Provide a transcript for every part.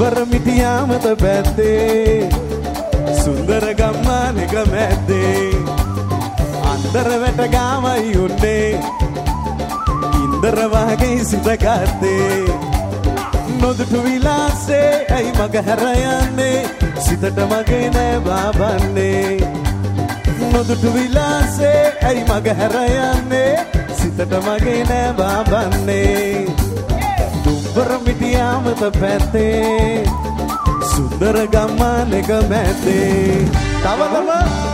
දුම්බර මිටියාමත පැත්තේ සුන්දර ගම්මානක මැද්දේ අන්දර වැට ගාමයි උන්නේ ඉන්දර වගේ සිත ගත්තේ නොදුටු විලාසේ ඇයි මග හැර යන්නේ සිතට මගේ නෑ බාබන්නේ නොදුටු විලාසේ ඇයි මග හැර යන්නේ සිතට මගේ නෑ බාබන්නේ දුම්බර මිටියාමත පැත්තේ සුන්දර ගම්මානක මැද්දේ තවතම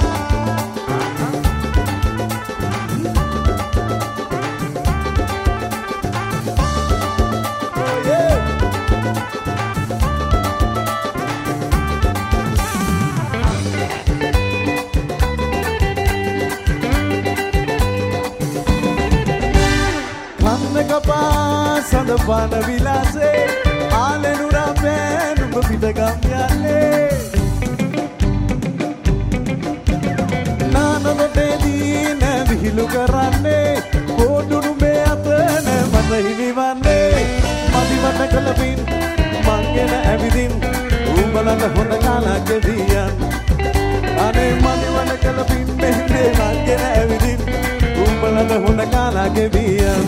සඳ පාන විලාසේ ආලෙනුරා පෑනුඹ පිටගම් යන්නේ නානනොටේදී නෑ විහිළු කරන්නේ පොඩුණු මේ අත නෑ මට හිමිවන්නේ මදිවට කලපින් මංගෙන ඇවිදින් උඹලට හොඳ කාලක් ගෙදියන් අනේ මදිවට කලපින් මෙහෙන්නේ මංගෙන ඇවිදින් උඹලට හොඳ කාලක් ගෙදියන්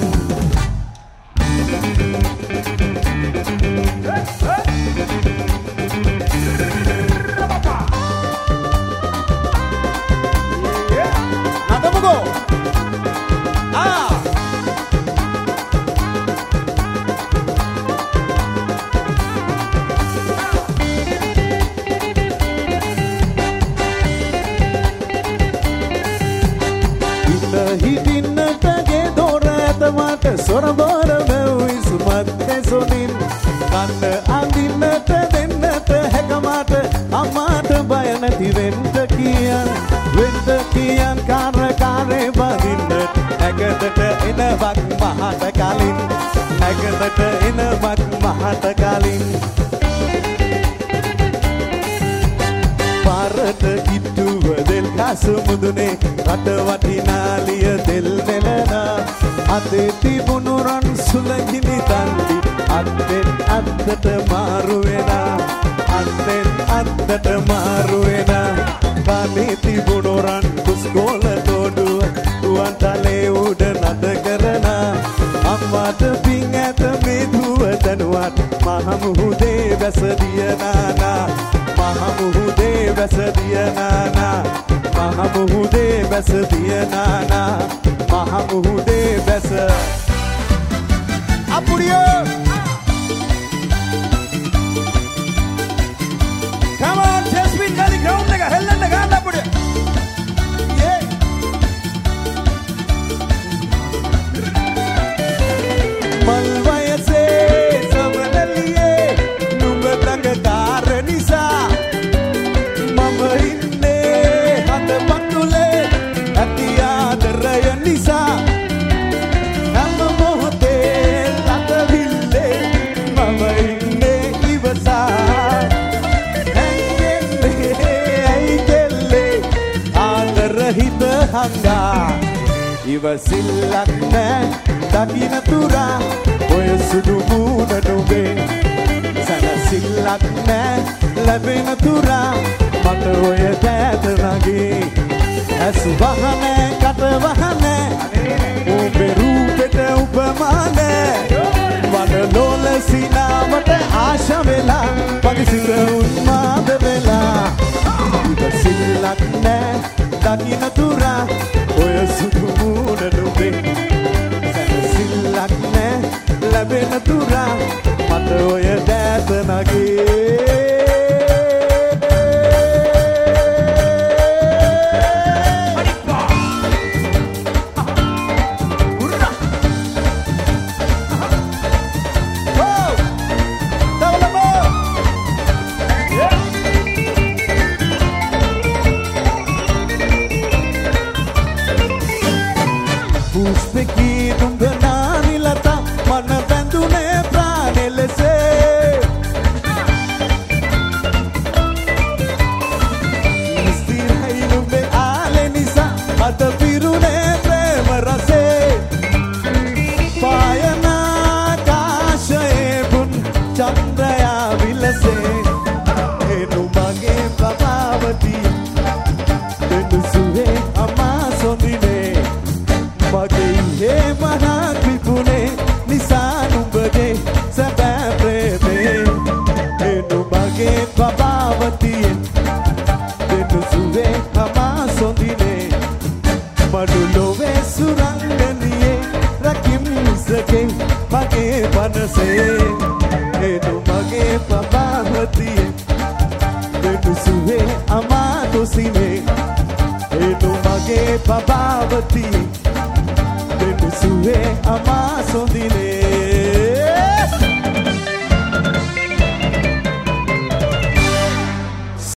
සොරබර මෙව්විස් මත්තේ සොනින් කන්න අඳින්නට දෙන්නට හැකමාට අම්මාට බය නැති වෙන්න කියන් කාරේ බඳින්න නැගදට එනවක් මහට කලින් නැගදට එනවක් මහට කලින් පාරට කිට්ටුව දෙල් කසු මුදුනේ රට වටිනාලිය දෙල් නෙලනා අතේ තිබුණු රන් සුලගිනි තන්දි අත්ෙන් අත්තට මාරු වෙනා අත්ෙන් අත්තට මාරු වෙනා කනේ තිබුණු රන් කුස්කෝල තෝඩුව උවන්තලේ උඩ නද කරනා අම්මාට පිං ඇත මේ දුව දනුවත් මහමුහුදේ වැස දිය නානා මහමුහුදේ වැස දිය නානා මහමුහුදේ වැස දිය නානා මහමුහුදේ වැස අපුඩියෝ come on Jasmine ගලි ග්‍රවුන්ඩ් එක හෙල්ලන්න ගන්න අපුඩිය මල් වයසේ සමනලියේ නුඹ ළඟ කාර නිසා මම ඉන්නේ හඳ පතුලේ ඇති ආදරය නිසා හැම මොහොතේ ලතවිල්ලේ මම ඉන්නේ ඉවසා හැංගෙන්නේ ඇයි කෙල්ලේ ආදර හිත හංගා ඉවසිල්ලක් නෑ දකින තුරා ඔය සුදු මූණ නුඹේ සැනසිල්ලක් නෑ ලැබෙන තුරා මට ඔය දෑත නගේ ඇස් වහනෑ කට වහනෑ උඹේ රූපෙට උපමානෑ වන ලෝල සිනාවට ආශ වෙලා මගේ සිත උන්මාද වෙලා ඉවසිල්ලක් නෑ දකින තුරා ඔය සුදු මූණ නුඹේ සැනසිල්ලක් නෑ ලැබෙන තුරා මට ඔය දෑත නගේ පනසේ එනු මගේ පබාවතියේ දෙනු සුවේ අමා දුසිනේ එනු මගේ පබාවතියේ දෙනු සුවේ අමා සොඳිනේ